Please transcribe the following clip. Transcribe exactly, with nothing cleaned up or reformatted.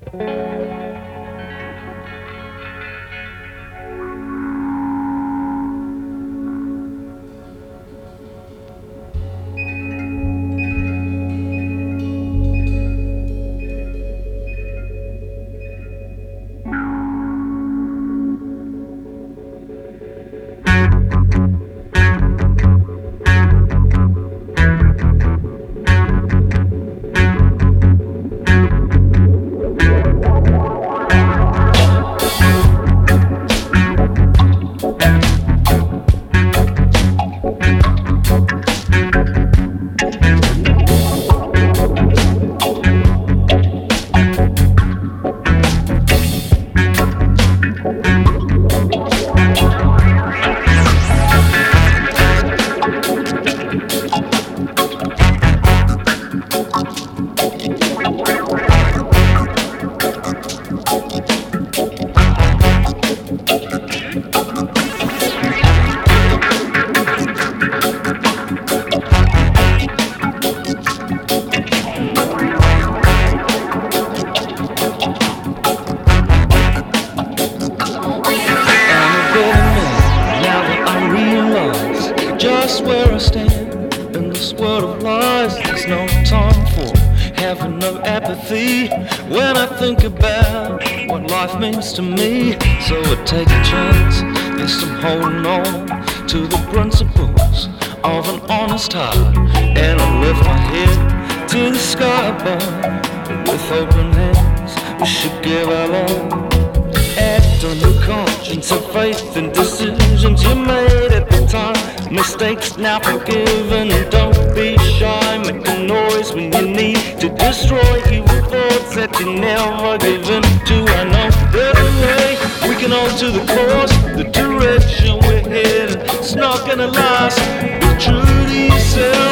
Just where I stand in this world of lies, there's no time for having no apathy. When I think about what life means to me, so I take a chance. Yes, I'm holding on to the principles of an honest heart, and I lift my head to the sky above. With open hands, we should give our all. Act on your conscience, have faith in decisions you made at the time. Mistakes now forgiven, and don't be shy. Make a noise when you need to destroy evil thoughts that you never given to. I know there's a way we can alter the course, the direction we're headed. It's not gonna last. Be true to yourself.